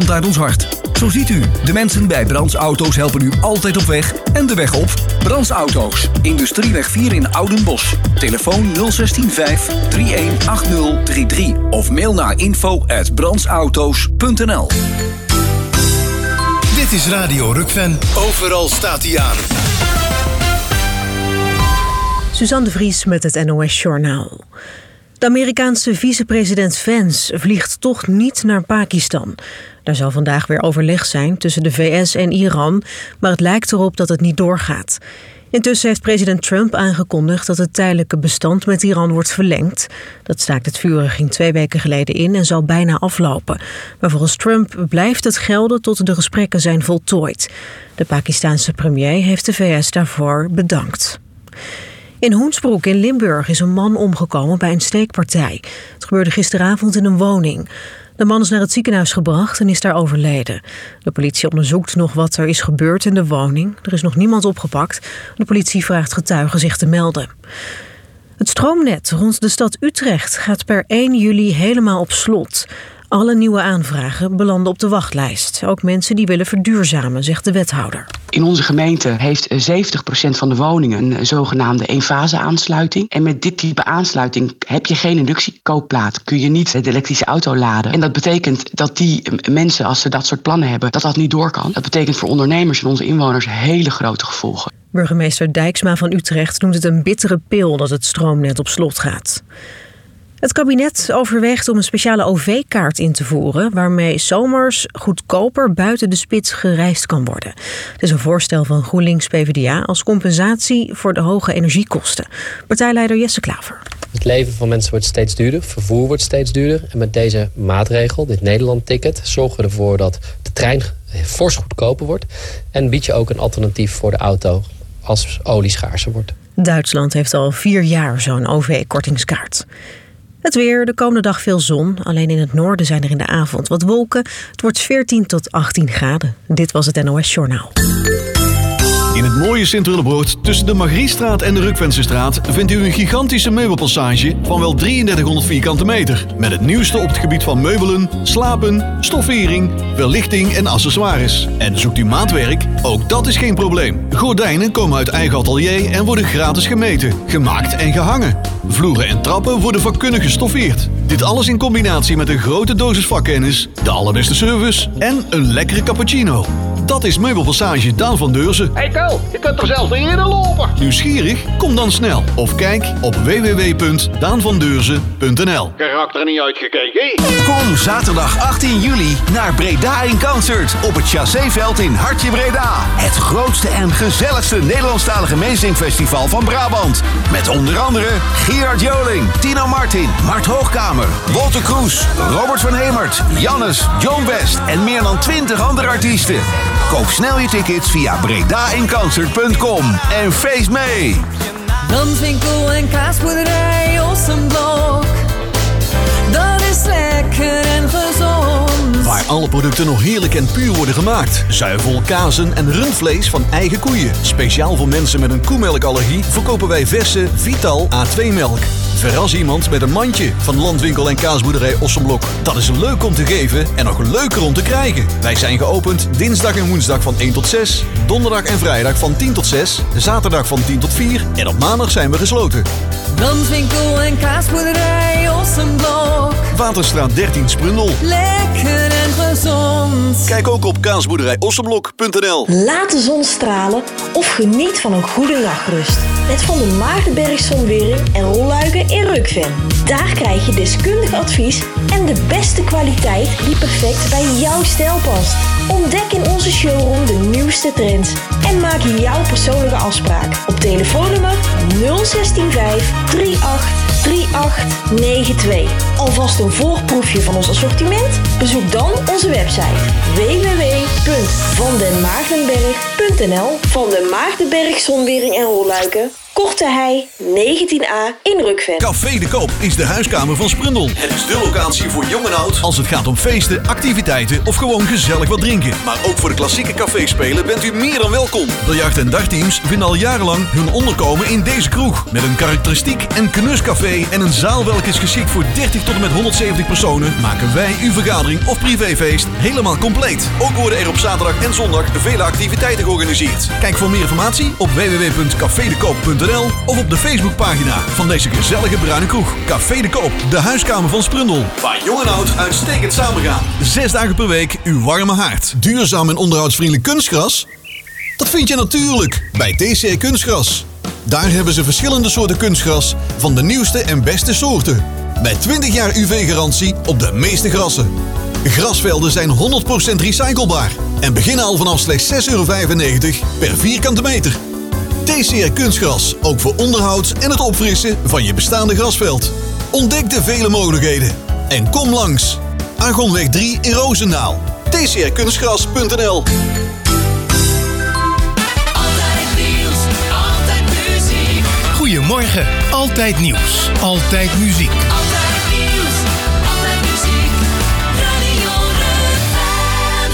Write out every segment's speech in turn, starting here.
komt uit ons hart. Zo ziet u, de mensen bij Brands Auto's helpen u altijd op weg en de weg op. Brands Auto's, Industrieweg 4 in Oudenbosch. Telefoon 0615 318033 of mail naar info@brandsauto's.nl. Dit is Radio Rukven. Overal staat hij aan. Suzanne de Vries met het NOS Journaal. De Amerikaanse vicepresident Vance vliegt toch niet naar Pakistan. Daar zal vandaag weer overleg zijn tussen de VS en Iran, maar het lijkt erop dat het niet doorgaat. Intussen heeft president Trump aangekondigd dat het tijdelijke bestand met Iran wordt verlengd. Dat staakt het vuren ging 2 weken geleden in en zal bijna aflopen. Maar volgens Trump blijft het gelden tot de gesprekken zijn voltooid. De Pakistaanse premier heeft de VS daarvoor bedankt. In Hoensbroek in Limburg is een man omgekomen bij een steekpartij. Het gebeurde gisteravond in een woning. De man is naar het ziekenhuis gebracht en is daar overleden. De politie onderzoekt nog wat er is gebeurd in de woning. Er is nog niemand opgepakt. De politie vraagt getuigen zich te melden. Het stroomnet rond de stad Utrecht gaat per 1 juli helemaal op slot. Alle nieuwe aanvragen belanden op de wachtlijst. Ook mensen die willen verduurzamen, zegt de wethouder. In onze gemeente heeft 70% van de woningen een zogenaamde eenfase aansluiting. En met dit type aansluiting heb je geen inductiekookplaat. Kun je niet de elektrische auto laden. En dat betekent dat die mensen, als ze dat soort plannen hebben, dat niet door kan. Dat betekent voor ondernemers en onze inwoners hele grote gevolgen. Burgemeester Dijksma van Utrecht noemt het een bittere pil dat het stroomnet op slot gaat. Het kabinet overweegt om een speciale OV-kaart in te voeren, waarmee zomers goedkoper buiten de spits gereisd kan worden. Het is een voorstel van GroenLinks-PvdA als compensatie voor de hoge energiekosten. Partijleider Jesse Klaver. Het leven van mensen wordt steeds duurder, vervoer wordt steeds duurder. En met deze maatregel, dit Nederland-ticket, zorgen we ervoor dat de trein fors goedkoper wordt. En bied je ook een alternatief voor de auto als olie schaarser wordt. Duitsland heeft al 4 jaar zo'n OV-kortingskaart. Het weer, de komende dag veel zon. Alleen in het noorden zijn er in de avond wat wolken. Het wordt 14 tot 18 graden. Dit was het NOS Journaal. In het mooie Sint-Willebroord tussen de Margriestraat en de Rukvensenstraat vindt u een gigantische meubelpassage van wel 3300 vierkante meter. Met het nieuwste op het gebied van meubelen, slapen, stoffering, verlichting en accessoires. En zoekt u maatwerk? Ook dat is geen probleem. Gordijnen komen uit eigen atelier en worden gratis gemeten, gemaakt en gehangen. Vloeren en trappen worden vakkundig gestoffeerd. Dit alles in combinatie met een grote dosis vakkennis, de allerbeste service en een lekkere cappuccino. Dat is Meubelpassage Daan van Deurzen. Hey Ko, je kunt er zelfs niet in lopen. Nieuwsgierig? Kom dan snel. Of kijk op www.daanvandeurzen.nl. Karakter niet uitgekeken. Kom zaterdag 18 juli naar Breda in Concert op het Chasséveld in Hartje Breda. Het grootste en gezelligste Nederlandstalige meezingfestival van Brabant. Met onder andere Gerard Joling, Tino Martin, Mart Hoogkamer, Wolter Kroes, Robert van Hemert, Jannes, John West en meer dan 20 andere artiesten. Koop snel je tickets via bredainconcert.com en feest mee! Danswinkel en kaasboerderij Ossenblok. Dat is lekker en gezond. Waar alle producten nog heerlijk en puur worden gemaakt. Zuivel, kazen en rundvlees van eigen koeien. Speciaal voor mensen met een koemelkallergie verkopen wij verse Vital A2-melk. Verras iemand met een mandje van Landwinkel en kaasboerderij Ossenblok. Dat is leuk om te geven en nog leuker om te krijgen. Wij zijn geopend dinsdag en woensdag van 1 tot 6, donderdag en vrijdag van 10 tot 6, zaterdag van 10 tot 4 en op maandag zijn we gesloten. Landwinkel en kaasboerderij Ossenblok. Waterstraat 13 Sprundel. Lekker en gezond. Kijk ook op kaasboerderijossenblok.nl. Laat de zon stralen of geniet van een goede nachtrust. Met Van der Maardenberg Zonwering en rolluiken in Rukven. Daar krijg je deskundig advies en de beste kwaliteit die perfect bij jouw stijl past. Ontdek in onze showroom de nieuwste trends en maak jouw persoonlijke afspraak op telefoonnummer 0165 383892. Alvast een voorproefje van ons assortiment? Bezoek dan onze website www.vandenmaardenberg.nl. Van den Maardenberg Zonwering en rolluiken Korte Hei 19a in Rukven. Café de Koop is de huiskamer van Sprundel. Het is de locatie voor jong en oud als het gaat om feesten, activiteiten of gewoon gezellig wat drinken. Maar ook voor de klassieke caféspelen bent u meer dan welkom. Biljart- en dartteams vinden al jarenlang hun onderkomen in deze kroeg. Met een karakteristiek en knuscafé en een zaal welke is geschikt voor 30 tot en met 170 personen, maken wij uw vergadering of privéfeest helemaal compleet. Ook worden er op zaterdag en zondag vele activiteiten georganiseerd. Kijk voor meer informatie op www.cafedekoop.nl of op de Facebookpagina van deze gezellige bruine kroeg. Café de Koop, de huiskamer van Sprundel. Waar jong en oud uitstekend samengaan. 6 dagen per week uw warme haard. Duurzaam en onderhoudsvriendelijk kunstgras? Dat vind je natuurlijk bij TCR Kunstgras. Daar hebben ze verschillende soorten kunstgras van de nieuwste en beste soorten. Met 20 jaar UV-garantie op de meeste grassen. Grasvelden zijn 100% recyclebaar en beginnen al vanaf slechts €6,95 per vierkante meter. TCR Kunstgras, ook voor onderhoud en het opfrissen van je bestaande grasveld. Ontdek de vele mogelijkheden en kom langs. Argonweg 3 in Roosendaal. tcrkunstgras.nl. Goedemorgen, altijd nieuws, altijd muziek. Altijd nieuws, altijd muziek. Radio Rukven.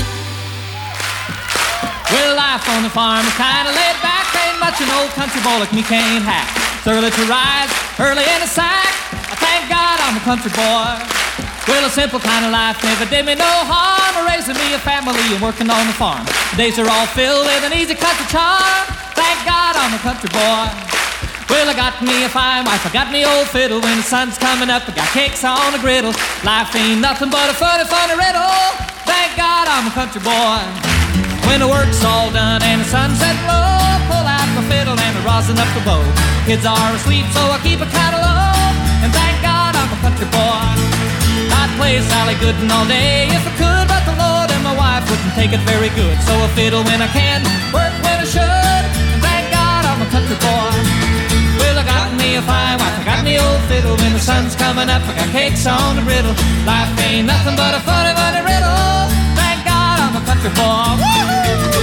Well, life on the farm is kinda laid back. Ain't much an old country boy like me can't hack. It's early to rise, early in the sack. I thank God I'm a country boy. Well, a simple kind of life never did me no harm. Raising me a family and working on the farm. Days are all filled with an easy country charm. Thank God I'm a country boy. Well, I got me a fine wife, I got me old fiddle. When the sun's coming up, I got cakes on the griddle. Life ain't nothing but a funny, funny riddle. Thank God I'm a country boy. When the work's all done and the sunset low, pull out my fiddle and I rosin up the bow. Kids are asleep, so I keep it kinda low. And thank God I'm a country boy. I'd play Sally Gooden all day if I could, but the Lord and my wife wouldn't take it very good. So I fiddle when I can, work when I should. And thank God I'm a country boy. Well, I got me a fine wife, I got me old fiddle. When the sun's coming up, I got cakes on the griddle. Life ain't nothing but a funny, funny riddle. Thank God I'm a country boy. Woo-hoo!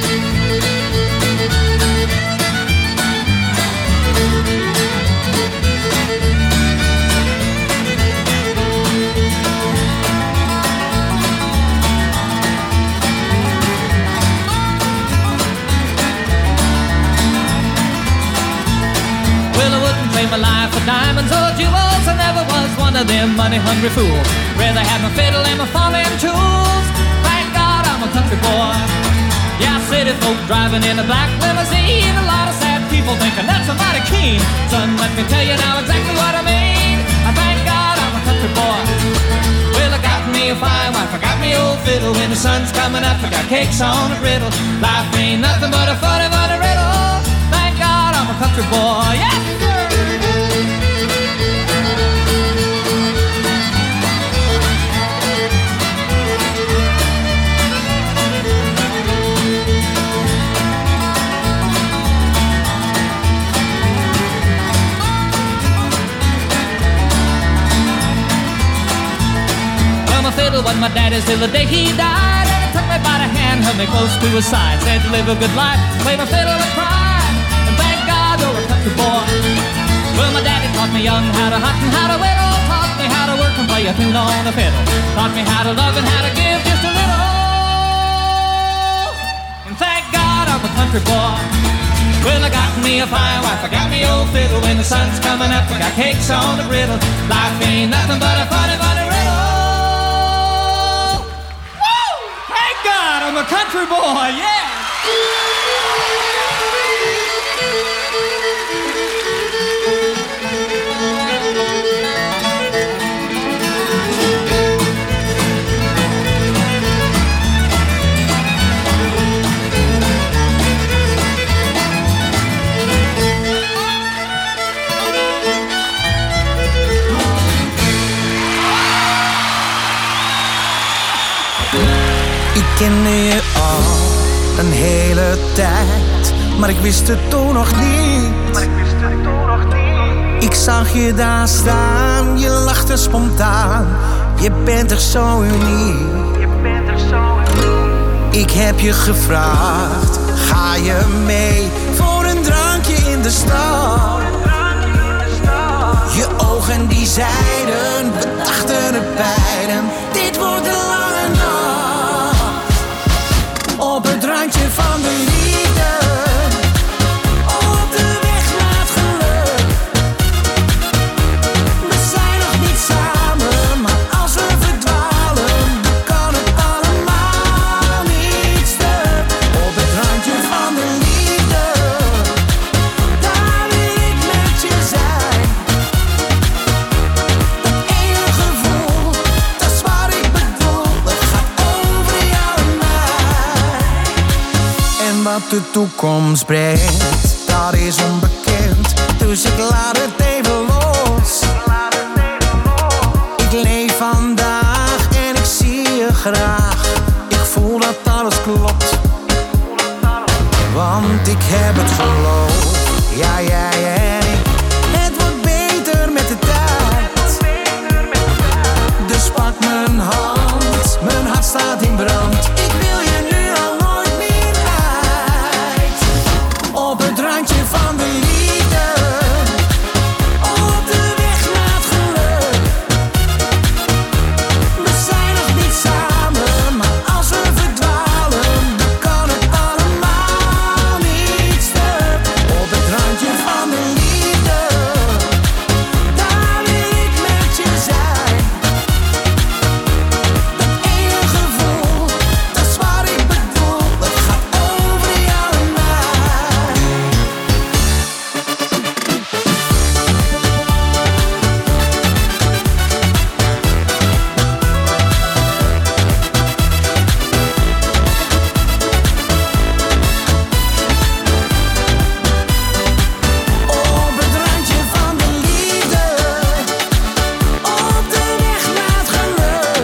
Well, I wouldn't trade my life for diamonds or jewels. I never was one of them money-hungry fools. Rather have my fiddle and my farming tools. Thank God I'm a country boy. Yeah, city folk driving in a black limousine. A lot of sad people thinking that's a mighty keen. Son, let me tell you now exactly what I mean. I thank God I'm a country boy. Well, I got me a fine wife, I got me old fiddle. When the sun's coming up, I got cakes on the griddle. Life ain't nothing but a funny, funny riddle. Thank God I'm a country boy. Yeah! Fiddle was my daddy's till the day he died. And he took me by the hand, held me close to his side. Said to live a good life, play my fiddle and cry. And thank God you're a country boy. Well, my daddy taught me young how to hunt and how to whittle. Taught me how to work and play a tune on the fiddle. Taught me how to love and how to give just a little. And thank God I'm a country boy. Well, I got me a fine wife, I got me old fiddle. When the sun's coming up, I got cakes on the griddle. Life ain't nothing but a funny, funny riddle. I'm a country boy, yeah! Ik kende je al een hele tijd, maar ik wist het toen nog niet. Ik zag je daar staan, je lachte spontaan. Je bent toch zo uniek. Ik heb je gevraagd, ga je mee voor een drankje in de de stad. Je ogen die zeiden, we dachten het beiden, dit wordt een lange nacht. Op het randje van de liefde, op de weg naar het geluk. We zijn nog niet samen, maar als we verdwalen, kan het allemaal niet stuk. Op het randje van de liefde, daar wil ik met je zijn. Dat ene gevoel, dat is wat ik bedoel, het gaat over jou en mij. En wat de toekomst brengt, dat is onbekend, dus ik laat het even los. Ik leef vandaag en ik zie je graag. Ik voel dat alles klopt, want ik heb het geloof. Ja, jij en ik, het wordt beter met de tijd. Dus pak mijn hand, mijn hart staat in brand. Ik wil je nu al nooit meer uit. Op het randje van de liefde, op de weg naar het geluk. We zijn nog niet samen, maar als we verdwalen, dan kan het allemaal niet stuk. Op het randje van de liefde, daar wil ik met je zijn. Dat ene gevoel, dat is wat ik bedoel, het gaat over jou en mij. Op het randje van de liefde, op de weg naar het geluk.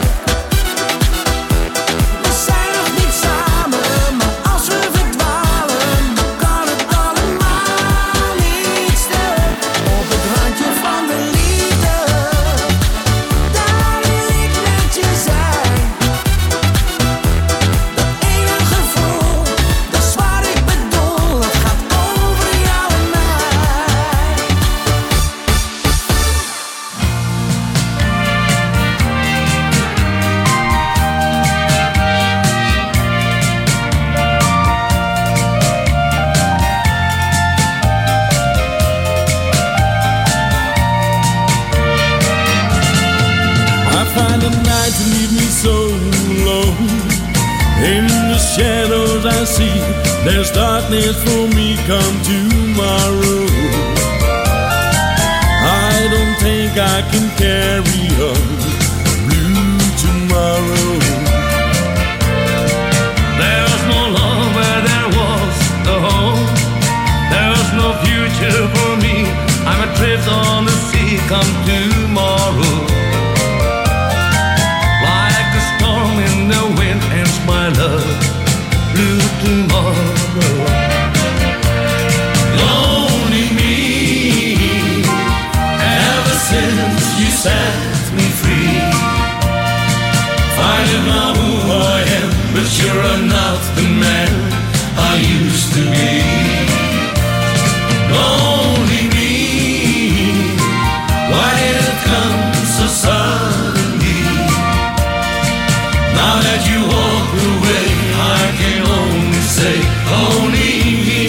We zijn nog niet samen, maar als we verdwalen, dan kan het allemaal niet stuk. Op het randje van de liefde, daar wil ik met je zijn. Dat ene gevoel, dat is wat ik bedoel, het gaat over jou en mij. I find the night to leave me so alone. In the shadows I see there's darkness for me come tomorrow. I don't think I can carry on blue tomorrow. There's no love where there was a home. There's no future for me. I'm adrift on the sea come tomorrow. Like a storm in the wind ends my love, blue tomorrow. Lonely me, ever since you set me free. Finding out who I am, but you're not the man I used to be. Lonely me, why did it come so suddenly? Now that you walk away, I can only say, only me.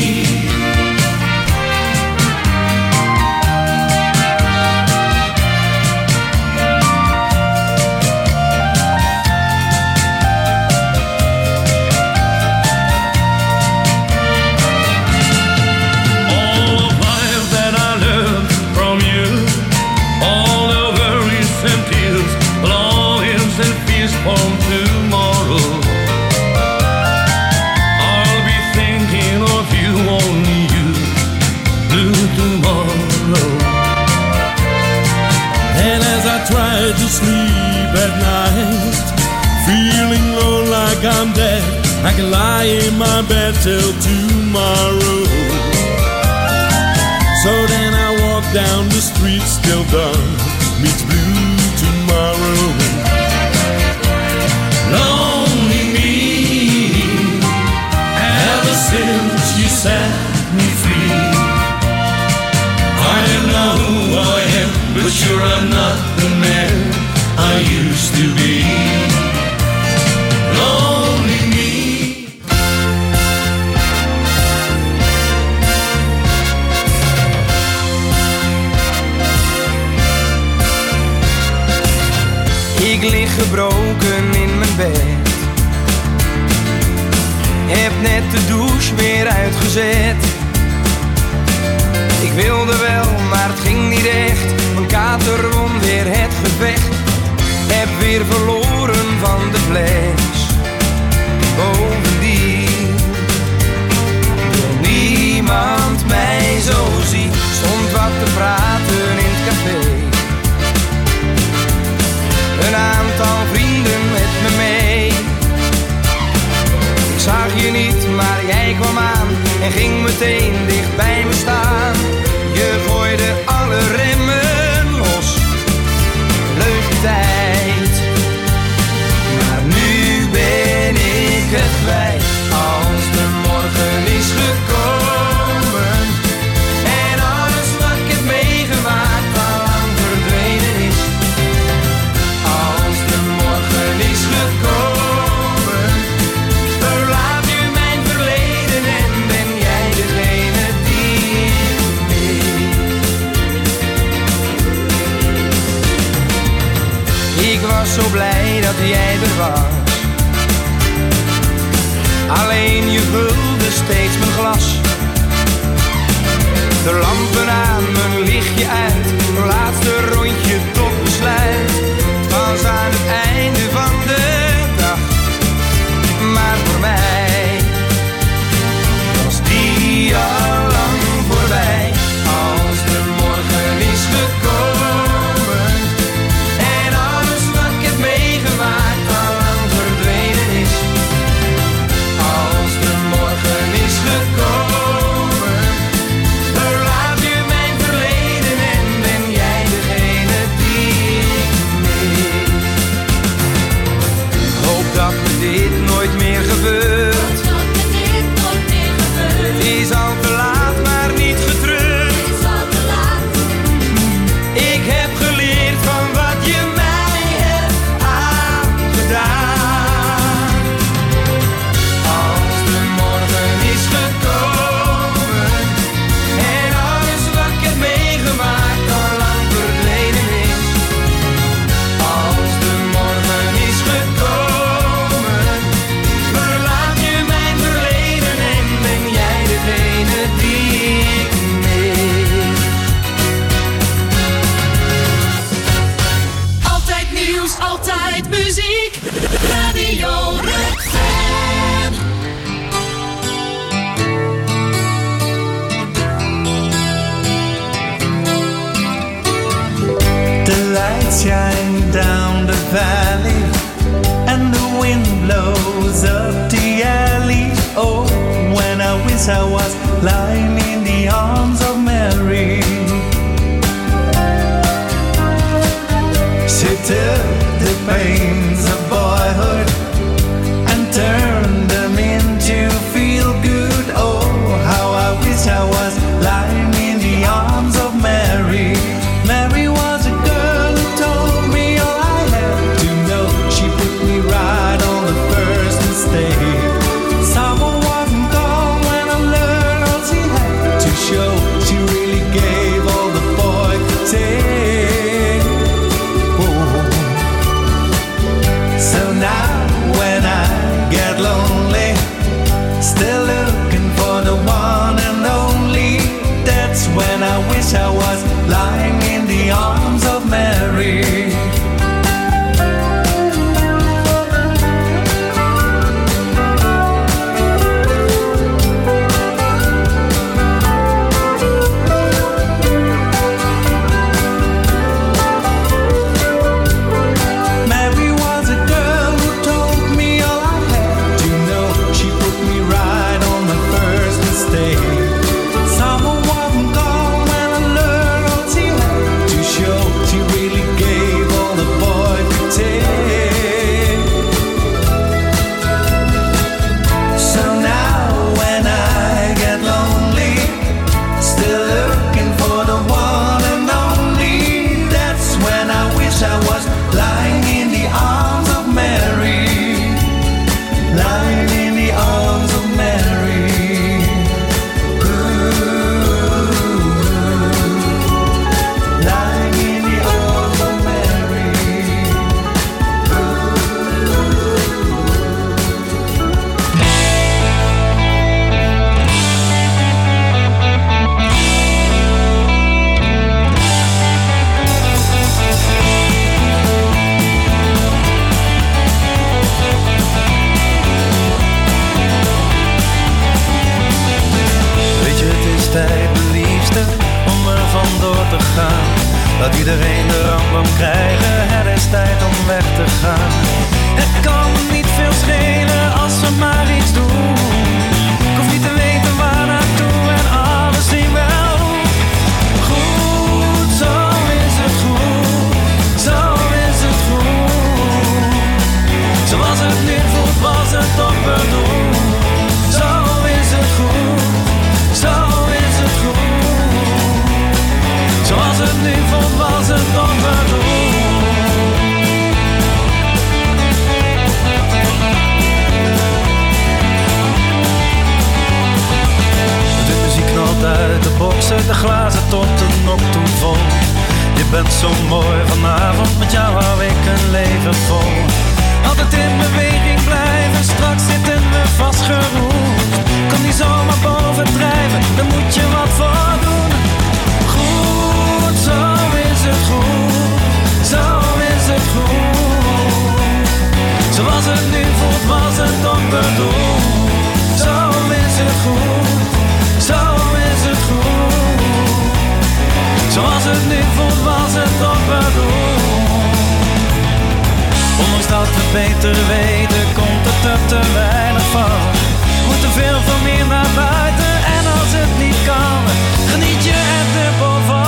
All of life that I learned from you, all the worries and tears, longings and fears from tomorrow. I'll be thinking of you, only you, blue tomorrow. And as I try to sleep at night, feeling low like I'm dead, I can lie in my bed till tomorrow. So then I walk down the street, still dark, meets blue tomorrow. Lonely me, ever since you set me free. gebroken in mijn bed. Heb net de douche weer uitgezet. Ik wilde wel, maar het ging niet echt. Mijn kater won weer het gevecht. Heb weer verloren van de fles. Bovendien wil niemand mij zo zien. Stond wat te praten in het café. Een aantal vrienden met me mee. Ik zag je niet, maar jij kwam aan en ging meteen dicht bij me staan. Je gooide alle remmen los. Leuke tijd. Maar nu ben ik het kwijt. Als de morgen is gekomen en alles wat ik heb meegemaakt al lang verdwenen is. Als de morgen is gekomen, verlaat nu mijn verleden en ben jij degene die ik mis. Ik was zo blij dat jij er was. Alleen je vulde steeds mijn glas. De lampen aan, mijn lichtje uit. Een laatste rondje tot besluit. Het was aan het einde van de dag. Maar voor mij was die al lang voorbij. Als de morgen is gekomen en alles wat ik heb meegemaakt al lang verdwenen is. Als de morgen is gekomen, verlaat nu mijn verleden en ben jij degene die ik mis. Hoop dat me dit nooit meer gebeurt. Het is al te laat, maar niet getreurd. Ik heb geleerd van wat je mij hebt aangedaan. Als de morgen is gekomen en alles wat ik heb meegemaakt al lang verdwenen is. Als de morgen is gekomen, verlaat je mijn verleden en ben jij degene die ik mis. Altijd nieuws, altijd muziek. Radio Rukven. The lights shine down the valley and the wind blows up the alley. Oh, when I wish I was lying in the arms of Mary. She took the pains of boyhood and turned them into feel good. Oh, how I wish I was lying in the arms of Mary. Mary was a girl who told me all I had to know. She put me right on the first mistake. Someone wasn't gone when I learned all she had to show. She really gave all the boy could take. Oh. So now when I get lost bent zo mooi, vanavond met jou hou ik een leven vol. Altijd in beweging blijven, straks zitten we vastgeroest. Kan niet zomaar bovendrijven, daar moet je wat voor doen. Goed, zo is het goed, zo is het goed. Zoals het nu voelt was het toch bedoeld. Zo is het goed, zo is het goed. Zoals het nu voelt was het toch bedoeld. Ondanks dat we beter weten, komt het er te weinig van. We moeten veel van meer naar buiten en als het niet kan, geniet je er dubbel van.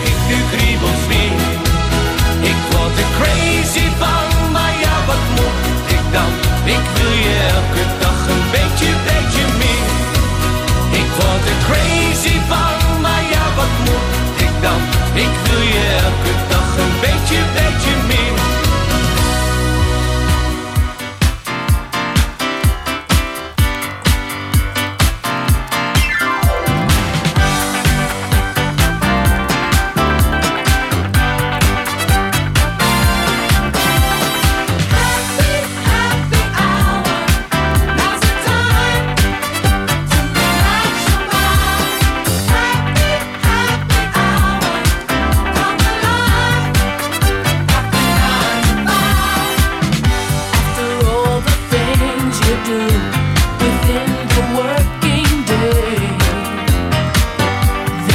Ik word er crazy van, maar ja, wat moet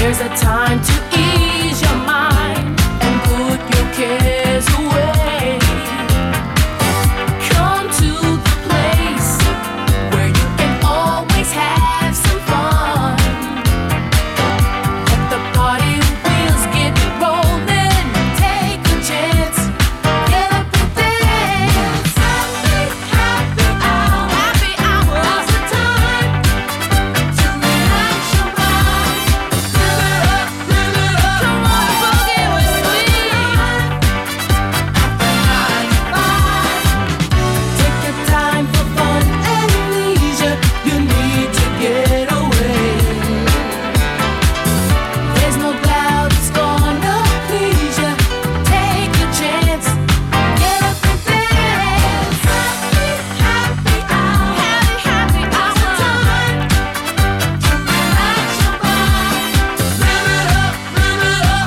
There's a time to ease your mind and put your cares away. Come to the place where you can always have some fun. Let the party wheels get rolling. Take a chance, get up and dance. Happy hour, happy hour. Now's the time to relax your mind. Live it up, come on, boogie with me. Take your time for fun and leisure. You need to get away. There's no cloud that's gonna please you. Take a chance, get up and dance. Happy hour, happy hour. Time to relax your mind. Live it up, live it up.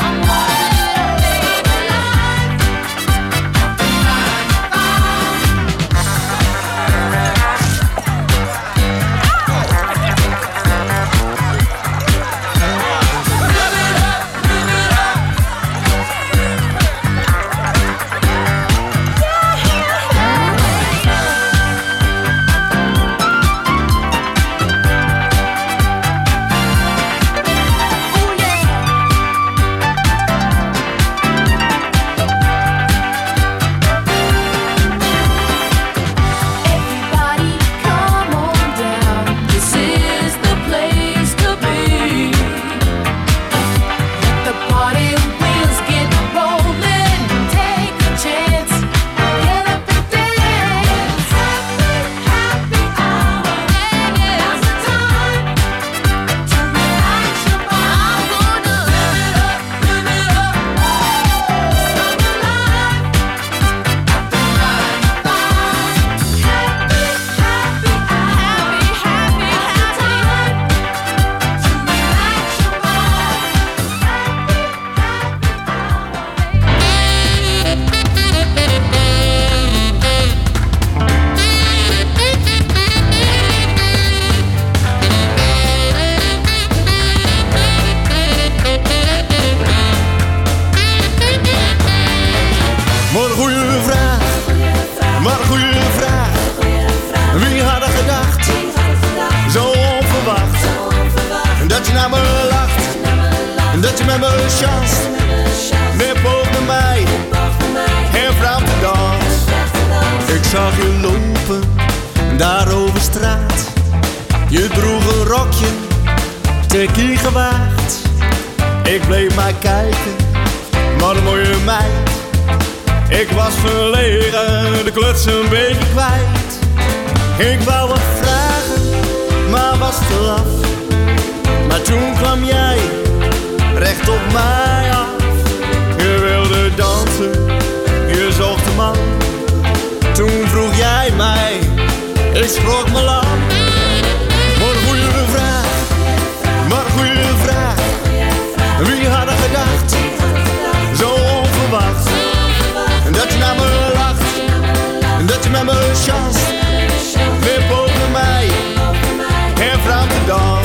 Everybody come on down. This is the place to be. Let the party wheels get rolling. Take a chance, get up and dance. Happy hour, now's the time to relax your mind. I'm gonna live it up, live it up. Come alive. Maar een goede vraag, maar een goede vraag. Wie had er gedacht, zo onverwacht, dat je naar me lacht, dat je met me chance, met boven mij en vrouw te dans. Ik zag je lopen, daar over straat. Je droeg een rokje, tikkie gewaagd. Ik bleef maar kijken, maar een mooie meid. Ik was verlegen, de kluts een beetje kwijt. Ik wou wat vragen, maar was te laf. Maar toen kwam jij recht op mij af. Je wilde dansen, je zocht een man. Toen vroeg jij mij, ik schrok me lam. Maar een goede vraag, maar een goede vraag. Wie had er gedacht, zo onverwacht, dat je naar me lacht, dat je met me chance, weer boven mij en vrouw te dans.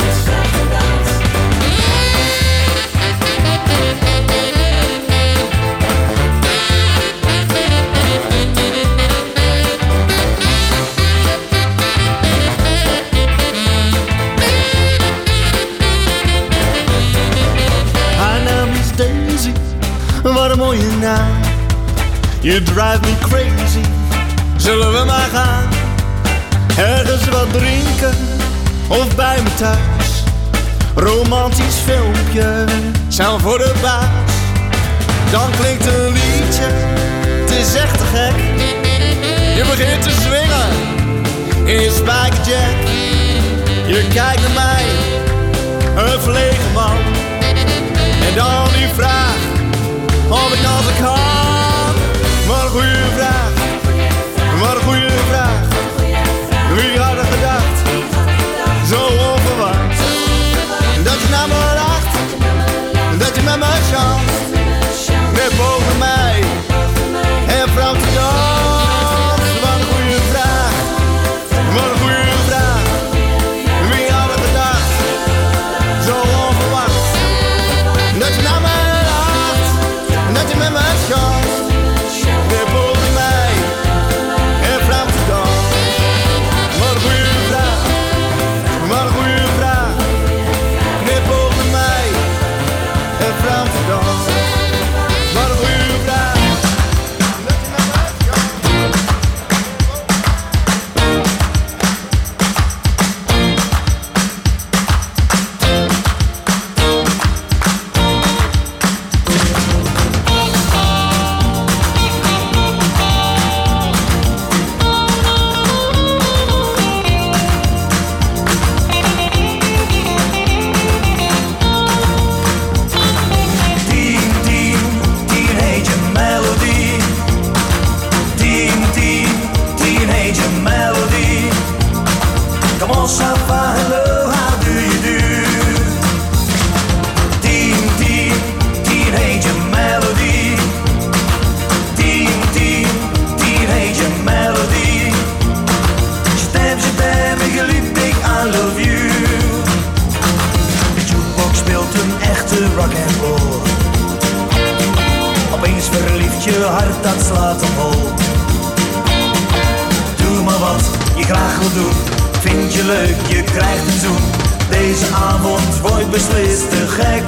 Haar naam is Daisy, wat een mooie naam. You drive me crazy. Zullen we maar gaan? Ergens wat drinken of bij me thuis. Romantisch filmpje, samen voor de baas. Dan klinkt een liedje, het is echt te gek. Je begint te swingen in je spijkerjack. Je kijkt naar mij, een verlegen man. En dan die vraag, of ik als ik kan. Wat een goede vraag, wat een goede vraag. Wie had er gedacht, zo onverwacht, dat je naar me lacht, dat je met me chance, net boven mij en vrouw te dans. Wat een goede vraag, wat een goede vraag. Wie had er gedacht, zo onverwacht, wordt een echte rock'n'roll. Opeens verliefd je hart, dat slaat op hol. Doe maar wat je graag wil doen. Vind je leuk, je krijgt een zoen. Deze avond wordt beslist te gek.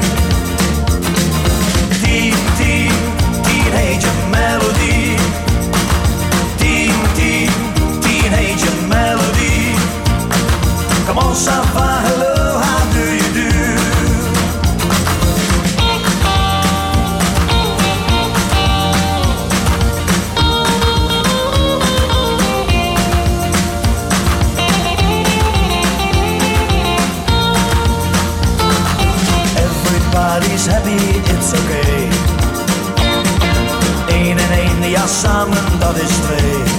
10, 10, 10 heet je melodie. 10, 10, 10 heet je melodie. Come on, Safa, hello, how do you do? Everybody's happy, it's okay. 1 en 1, ja samen, dat is 2.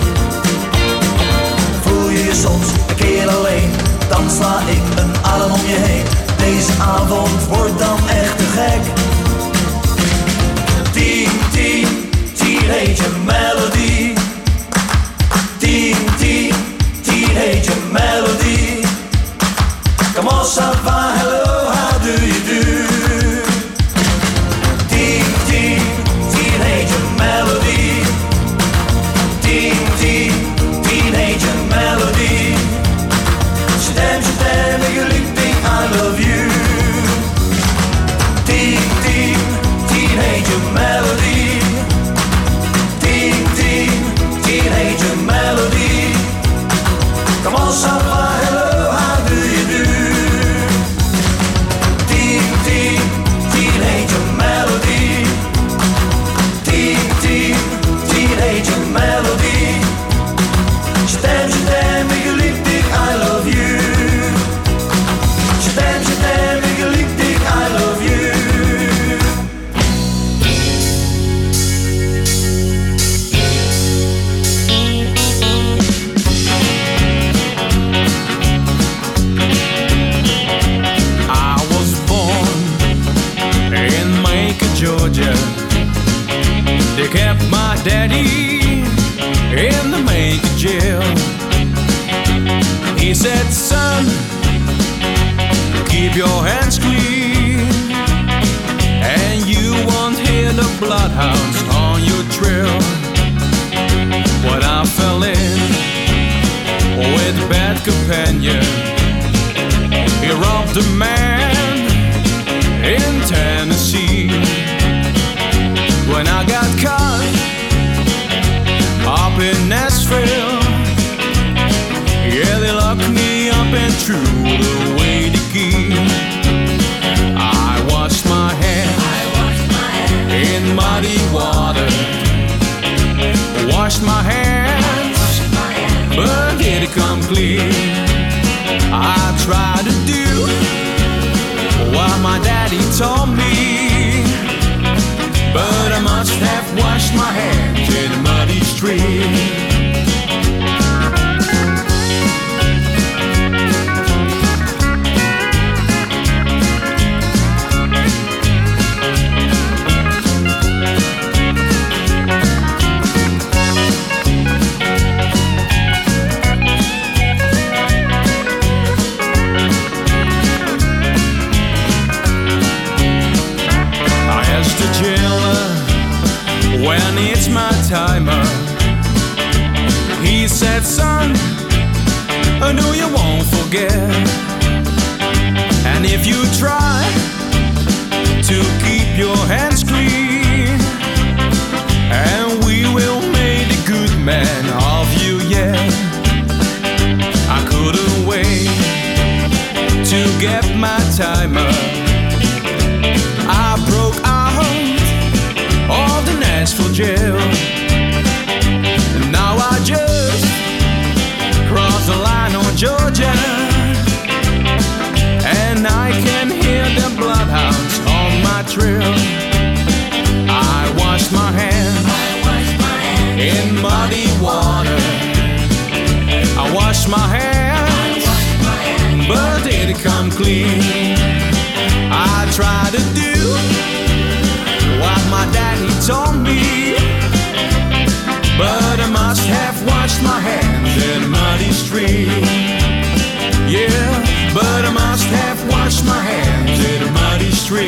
Voel je je soms een keer alleen, dan sla ik een arm om je heen. Deze avond wordt dan echt te gek. 10, 10, 10 heet je melodie. 10, 10, 10 heet je melodie. Come on, Sava, hello, how do you do? 10, 10, 10 heet je melodie. 10, 10, 10 heet je melodie. Stem, je liep ik, I love you. 10, 10, 10 heet je melodie. 10, 10, 10 heet je melodie. Come on, Sava, hello, how do you do? 10, 10, 10 heet je melodie. 10, 10, 10 heet je melodie. Stem, je liep ik, I love you. Stem, je liep ik, I love you. I was born in Macon, Georgia. They kept my daddy in the Macon jail. He said, son, keep your hands clean, and you won't hear the bloodhounds on your trail. But I fell in with a bad companion. He robbed a man in Tennessee. When I got caught up in Nashville, yeah, they locked me up and threw away the key. I washed my hands in muddy water. Washed my hands, but did it come clean? I tried to do what my daddy told me, but I must have washed my hands in a muddy stream. When it's my timer, he said, son, I know you won't forget. And if you try to keep your hands clean, and we will make a good man of you, yeah. I couldn't wait to get my timer. I broke out of the Nashville jail. Now I just crossed the line on Georgia, and I can hear the bloodhounds on my trail. I washed my hands in muddy water. I washed my hands, but did it come clean? I tried to do what my daddy told me, but I must have washed my hands in a muddy stream. Yeah, but I must have washed my hands in a muddy stream.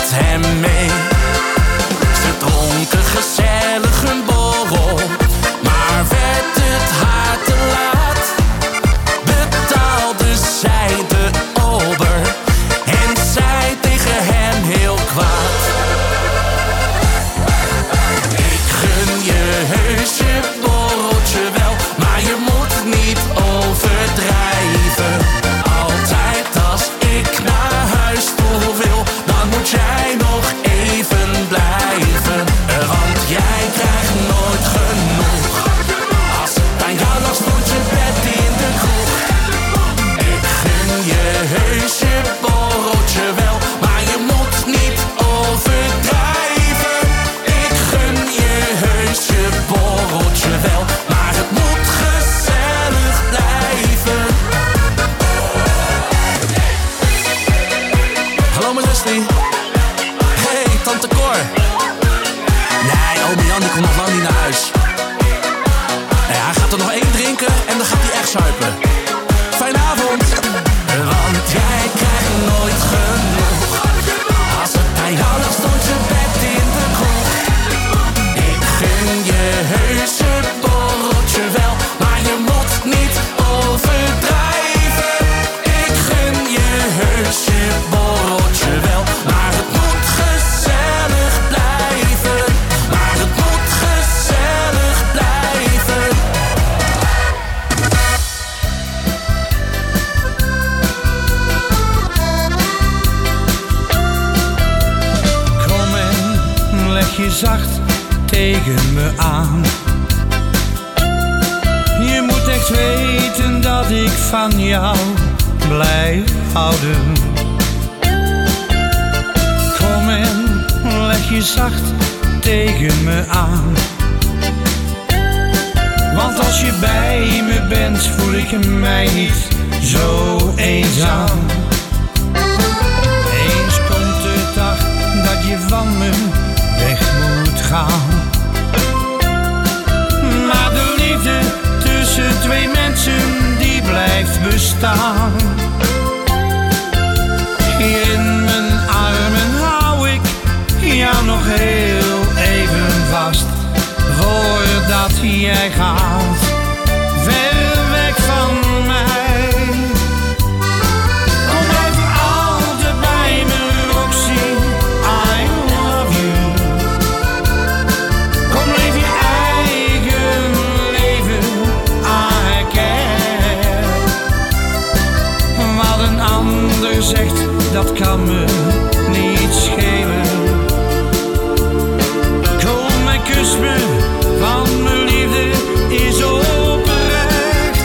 met hem mee. Ze dronken gezellig een borrel, maar werd het haar te laat, betaalde zij de ober en zei tegen hem heel kwaad: ik gun je heus je borreltje wel, maar je moet niet overdrijven. Altijd als ik naar huis toe wil, dan moet jij nog even blijven, want jij krijgt nooit genoeg. Als het aan jou lag stond je bed in de kroeg. Ik gun je heus je borreltje wel, maar je moet niet overdrijven. Ik gun je heus je borreltje wel, maar het moet gezellig blijven. Hallo mijn Leslie. Hey, tante Cor. Nee, oom Jan die komt nog lang niet naar huis. Nee, hij gaat er nog 1 drinken en dan gaat hij echt zuipen. Fijne avond. Want jij krijgt nooit genoeg. Als het aan jou lag stond je bed in de kroeg. Ik gun je heus je borreltje wel, maar je moet niet overdrijven. Ik gun je heus je borreltje wel, maar het moet gezellig blijven. Maar het moet gezellig blijven. Kom en leg je zacht tegen me aan. Je moet echt weten dat ik van jou blijf houden. Kom en leg je zacht tegen me aan. Want als je bij me bent voel ik mij niet zo eenzaam. Eens komt de dag dat je van me weg moet gaan. Maar de liefde tussen 2 mensen die blijft bestaan. Hier in mijn armen hou ik jou nog heel even vast, voordat jij gaat, ver weg van mij. Kom blijf voor altijd bij me, Roxy, I love you. Kom leef je eigen leven, I care. Wat een ander zegt, dat kan me niet schelen. Kom en kus me, want mijn liefde is oprecht.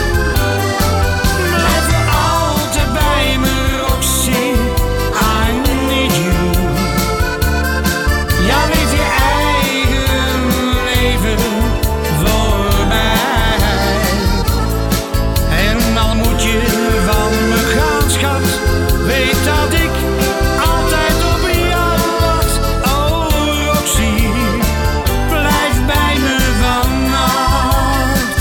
Blijf voor altijd bij me, Roxy, I need you. Ja, leef je eigen leven voor mij. En al moet je van me gaan, schat, weet dat ik altijd op jou wacht. Oh Roxy, blijf bij me vannacht.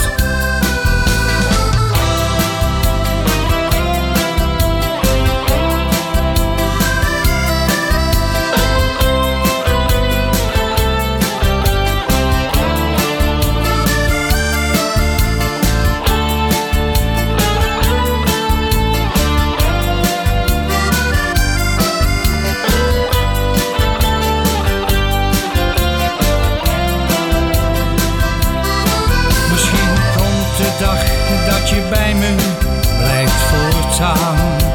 Misschien komt de dag dat je bij me blijft voortaan.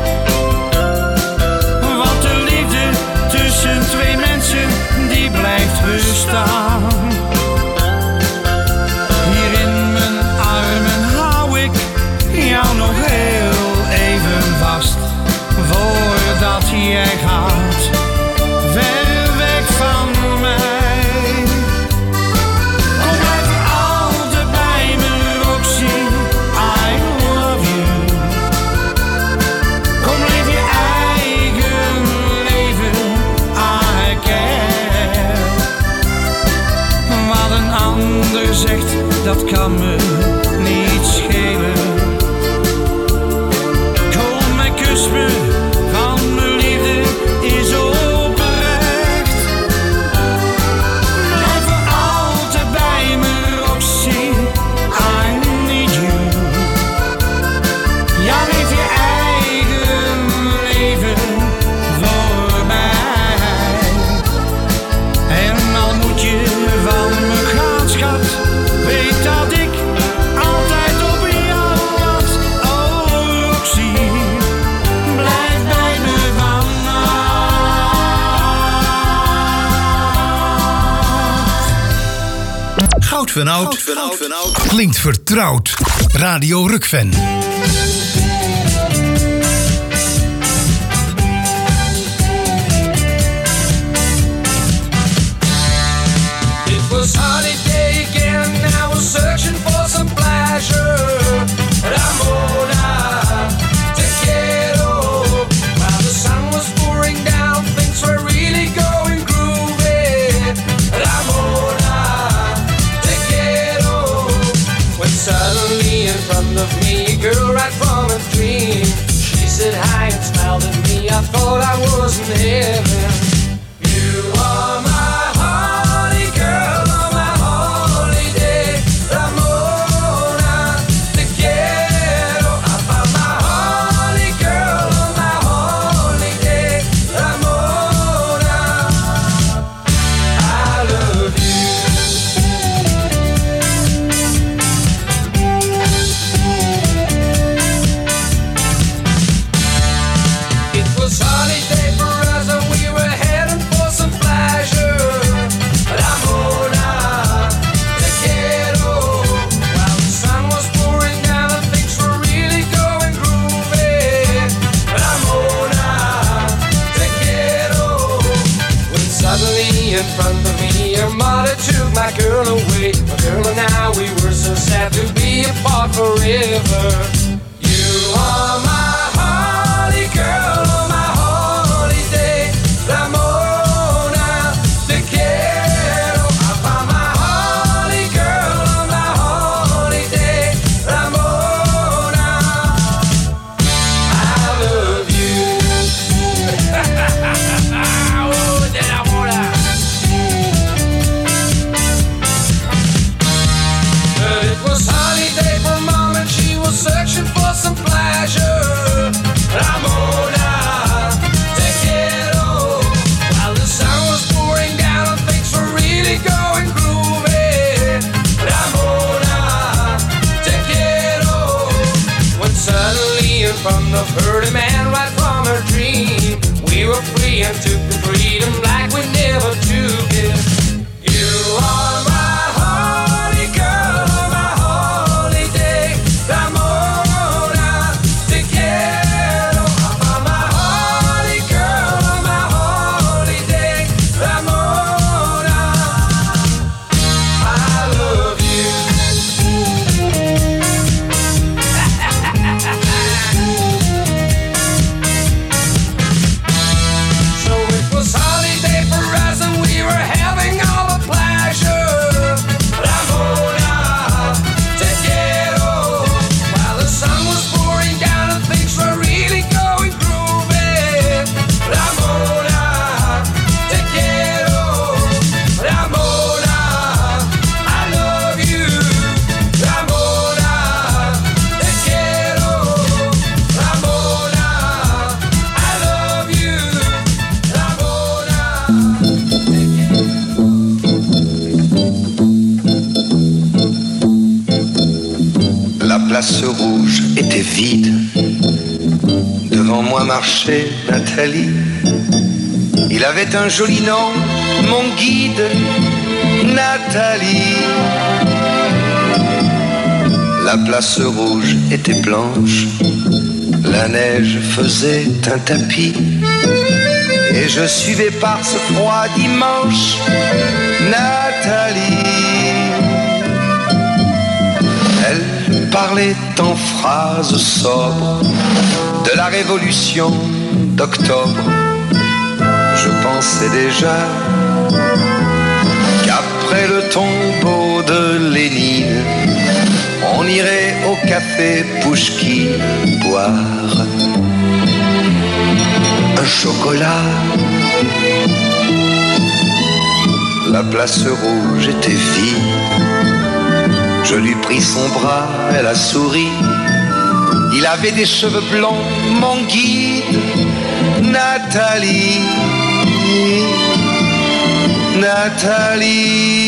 Want de liefde tussen 2 mensen die blijft bestaan. Hier in mijn armen hou ik jou nog heel even vast, voordat jij gaat, ver weg van mij. Kom blijf voor altijd bij me, Roxy, I love you. Kom leef je eigen leven, I care. Wat een ander zegt, dat kan me niet schelen. Kom en kus me, van mijn liefde is oprecht. Goud van Oud klinkt vertrouwd. Radio Rukven. It was holiday again, I was searching for some pleasure. Ramona, te quiero. While the sun was pouring down, things were really going groovy. Ramona, te quiero. When suddenly in front of me, a girl right from a dream, she said hi and smiled at me. I thought I was in heaven. You are my my girl away, my girl and I, we were so sad to be apart forever. You are my holy girl on my holiday, Ramona, te quiero. I found my holy girl on my holiday, Ramona, I love you. Oh, de Ramona. Searching for some pleasure, Ramona, te quiero. While the sun was pouring down and things were really going groovy, Ramona, te quiero. When suddenly in front of her, the man right from her dream, we were free and took the freedom like we never took it. You are my La place rouge était vide. Devant moi marchait Nathalie. Il avait un joli nom, mon guide, Nathalie. La place rouge était blanche. La neige faisait un tapis. Et je suivais par ce froid dimanche Nathalie. Elle parlait en phrases sobres de la révolution d'octobre. Je pensais déjà qu'après le tombeau de Lénine, on irait au café Pouchkine boire un chocolat. La place rouge était vide. Je lui pris son bras, elle a souri. Il avait des cheveux blonds, mon guide, Nathalie. Nathalie.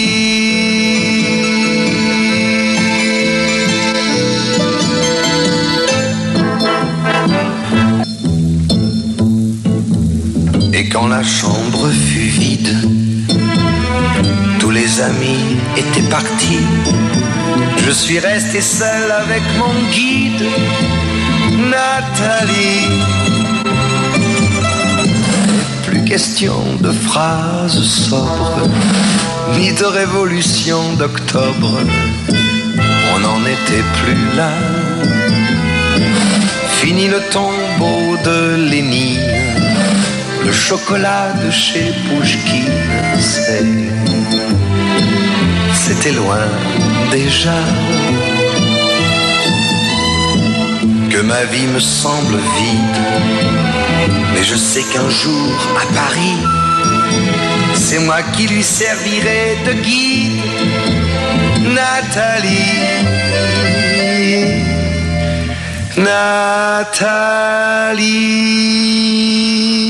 Et quand la chambre fut vide, tout les amis étaient partis. Je suis resté seul avec mon guide, Nathalie. Plus question de phrases sobres, ni de révolution d'octobre. On n'en était plus là. Fini le tombeau de Lénine, le chocolat de chez Pouchkine, c'était loin déjà. Que ma vie me semble vide, mais je sais qu'un jour à Paris, c'est moi qui lui servirai de guide, Nathalie. Nathalie.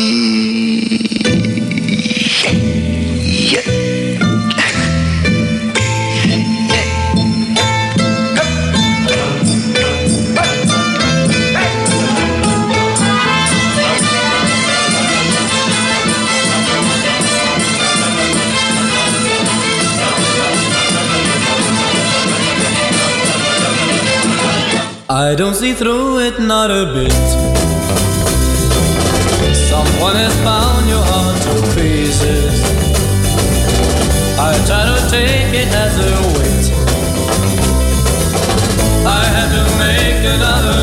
I don't see through it, not a bit. Someone has found your heart to pieces. I try to take it as a weight. I had to make another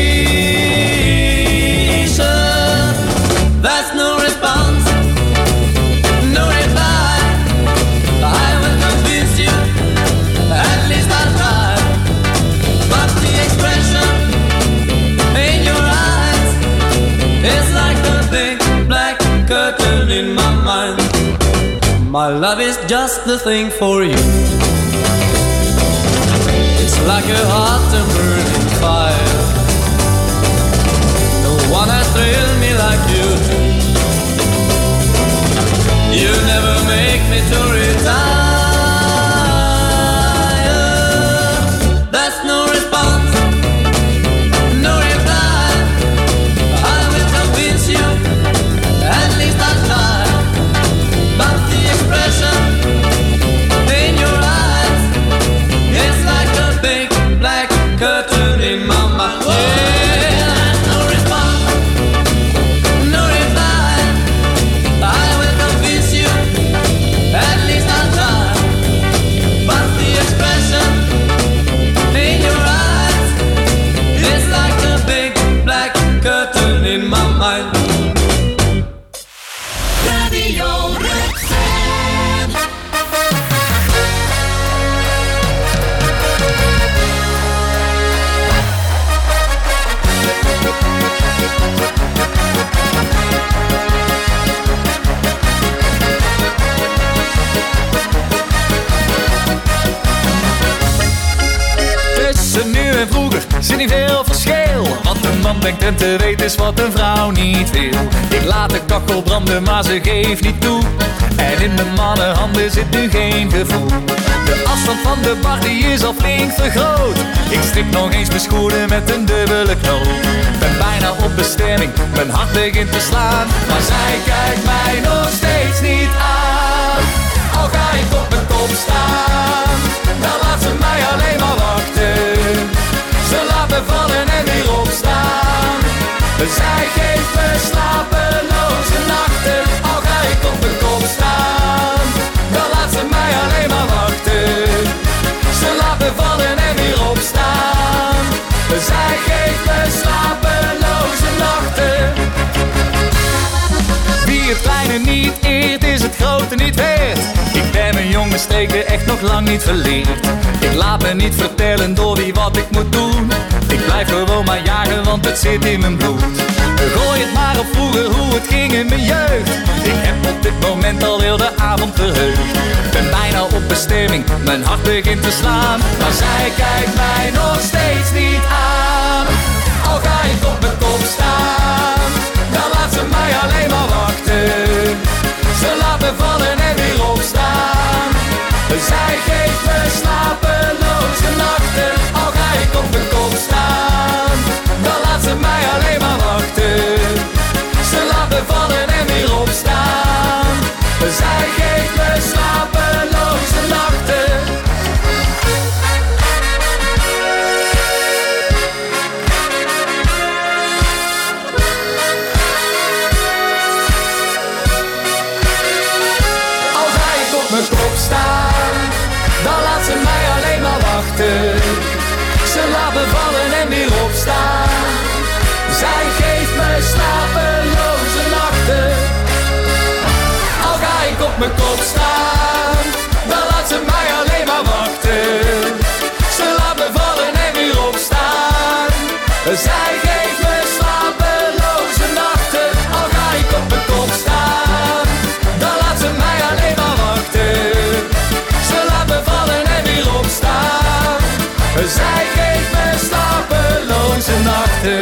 reason. That's no response, no reply. I will convince you, at least I'll try. But the expression in your eyes is like a big black curtain in my mind. My love is just the thing for you. It's like a hot and burning fire. No one has thrilled me like you do. You never make me to retire. That's no response, no reply. I will convince you, at least I'll try. But the expression in your eyes is like a big black curtain in my mind. Yeah, that's no response, no reply. I will convince you, at least I'll try. But the expression in your eyes is like a big black curtain in my mind. Radio Rukven. Tussen nu en vroeger zit niet veel verschil. Wat een man denkt en te weten is wat een vrouw niet wil. Ik laat de kachel branden, maar ze geeft niet toe. En in mijn mannenhanden zit nu geen gevoel. De afstand van de bar die is al flink vergroot. Ik strik nog eens mijn schoenen met een dubbele knoop. Ben bijna op bestemming, mijn hart begint te slaan. Maar zij kijkt mij nog steeds niet aan. Al ga ik op mijn kop staan, dan laat ze mij alleen maar wachten. Ze laat me vallen en weer opstaan. Zij geeft me slapeloze nachten. Al ga ik op mijn kop staan, dan laat ze mij alleen maar wachten. Ze laat me vallen en weer opstaan. Zij geeft me slapeloze nachten. Wie het kleine niet eert, is het grote niet waard. Ik ben mijn jonge streken echt nog lang niet verleerd. Ik laat me niet vertellen door wie wat ik moet doen. Ik blijf gewoon maar jagen, want het zit in mijn bloed. Gooi het maar op vroeger, hoe het ging in mijn jeugd. Ik heb op dit moment al heel de avond verheugd. Ben bijna op bestemming, mijn hart begint te slaan. Maar zij kijkt mij nog steeds niet aan. Al ga ik op mijn kop staan, dan laat ze mij alleen maar wachten. Ze laat me vallen en weer opstaan. Zij geeft me slapeloze nachten. Al ga ik op mijn kop staan, dan laat ze mij alleen maar wachten. Ze laat me vallen en weer opstaan. Zij geeft me slapeloze opstaan, dan laat ze mij alleen maar wachten. Ze laat me vallen en weer opstaan. Zij geeft me slapeloze nachten. Al ga ik op mijn kop staan, dan laat ze mij alleen maar wachten. Ze laat me vallen en weer opstaan. Zij geeft me slapeloze nachten. Al ga ik op mijn kop staan, dan laat ze mij alleen maar wachten. Ze laat me vallen en weer opstaan. Zij geeft me slapeloze nachten.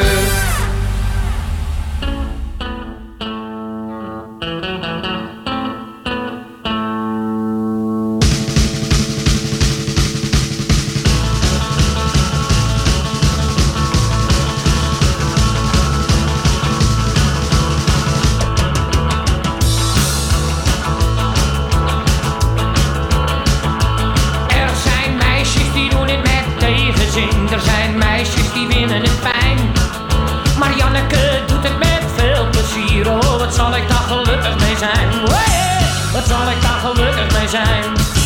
Er zijn meisjes die winnen het fijn, maar Janneke doet het met veel plezier. Oh, wat zal ik daar gelukkig mee zijn. Hey, wat zal ik daar gelukkig mee zijn.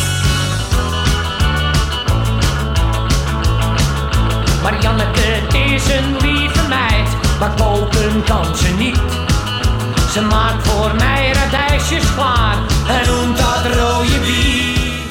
Maar Janneke is een lieve meid, maar koken kan ze niet. Ze maakt voor mij radijsjes klaar en noemt dat rode biet.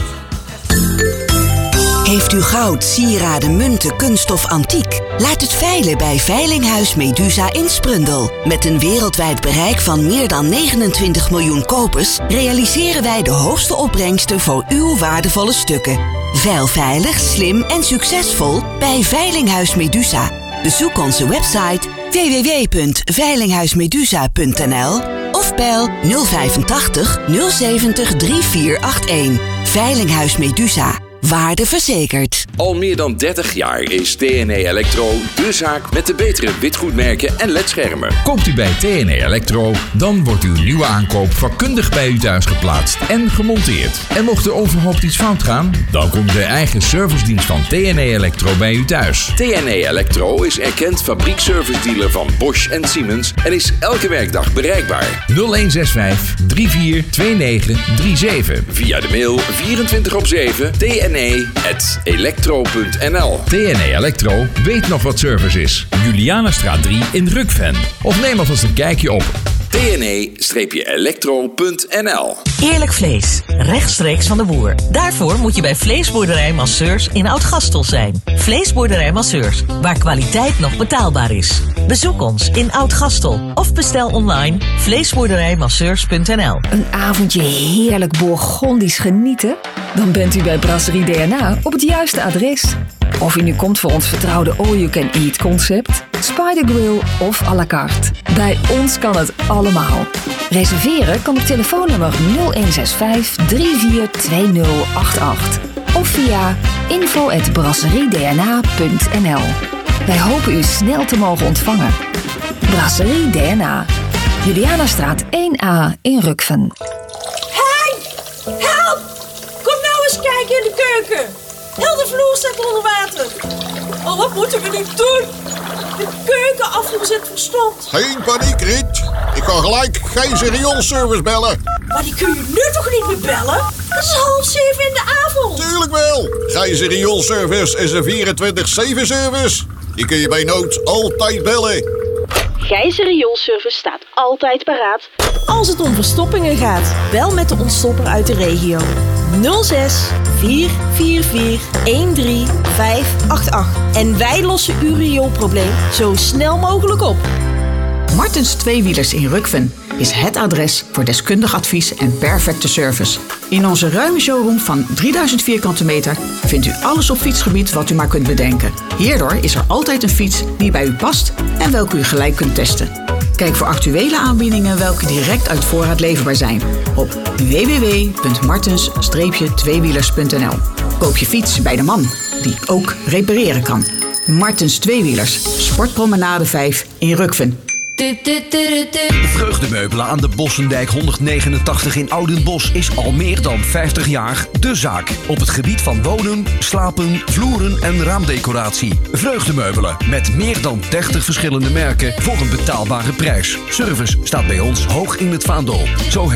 Heeft u goud, sieraden, munten, kunststof, antiek? Laat het veilen bij Veilinghuis Medusa in Sprundel. Met een wereldwijd bereik van meer dan 29 miljoen kopers realiseren wij de hoogste opbrengsten voor uw waardevolle stukken. Veil veilig, slim en succesvol bij Veilinghuis Medusa. Bezoek onze website www.veilinghuismedusa.nl of bel 085 070 3481. Veilinghuis Medusa. Waarde verzekerd. Al meer dan 30 jaar is TNE Electro de zaak met de betere witgoedmerken en ledschermen. Koopt u bij TNE Electro, dan wordt uw nieuwe aankoop vakkundig bij u thuis geplaatst en gemonteerd. En mocht er onverhoopt iets fout gaan, dan komt de eigen servicedienst van TNE Electro bij u thuis. TNE Electro is erkend fabriekservice-dealer van Bosch en Siemens en is elke werkdag bereikbaar. 0165 342937. Via de mail 24/7 tne@electro.nl. TNE Electro weet nog wat service is. Julianastraat 3 in Rukven. Of neem alvast een kijkje op tne-electro.nl. Eerlijk vlees, rechtstreeks van de boer. Daarvoor moet je bij Vleesboerderij Masseurs in Oud-Gastel zijn. Vleesboerderij Masseurs, waar kwaliteit nog betaalbaar is. Bezoek ons in Oud-Gastel of bestel online vleesboerderijmasseurs.nl. Een avondje heerlijk Bourgondisch genieten? Dan bent u bij Brasserie DNA op het juiste adres. Of u nu komt voor ons vertrouwde all-you-can-eat concept, Spider Grill of à la carte. Bij ons kan het allemaal. Reserveren kan op telefoonnummer 0165 342088 of via info@brasseriedna.nl. Wij hopen u snel te mogen ontvangen. Brasserie DNA, Julianastraat 1A in Rukven. Hey! Help! Kom nou eens kijken in de keuken. Heel de vloer staat onder water. Oh, wat moeten we nu doen? De keuken afgezet verstompt. Geen paniek, Riet. Ik kan gelijk Gijzer Rioolservice bellen. Maar die kun je nu toch niet meer bellen? Het is 6:30 in de avond. Tuurlijk wel. Gijzer Rioolservice is een 24/7 service. Die kun je bij nood altijd bellen. Gijzer Rioolservice staat altijd paraat als het om verstoppingen gaat. Bel met de ontstopper uit de regio. 06 444 13588. En wij lossen uw rioolprobleem zo snel mogelijk op. Martens Tweewielers in Rukven is het adres voor deskundig advies en perfecte service. In onze ruime showroom van 3000 vierkante meter vindt u alles op fietsgebied wat u maar kunt bedenken. Hierdoor is er altijd een fiets die bij u past en welke u gelijk kunt testen. Kijk voor actuele aanbiedingen welke direct uit voorraad leverbaar zijn op www.martens-tweewielers.nl. Koop je fiets bij de man die ook repareren kan. Martens Tweewielers, Sportpromenade 5 in Rukven. Vreugdemeubelen aan de Bossendijk 189 in Oudenbosch is al meer dan 50 jaar de zaak. Op het gebied van wonen, slapen, vloeren en raamdecoratie. Vreugdemeubelen met meer dan 30 verschillende merken voor een betaalbare prijs. Service staat bij ons hoog in het vaandel. Zo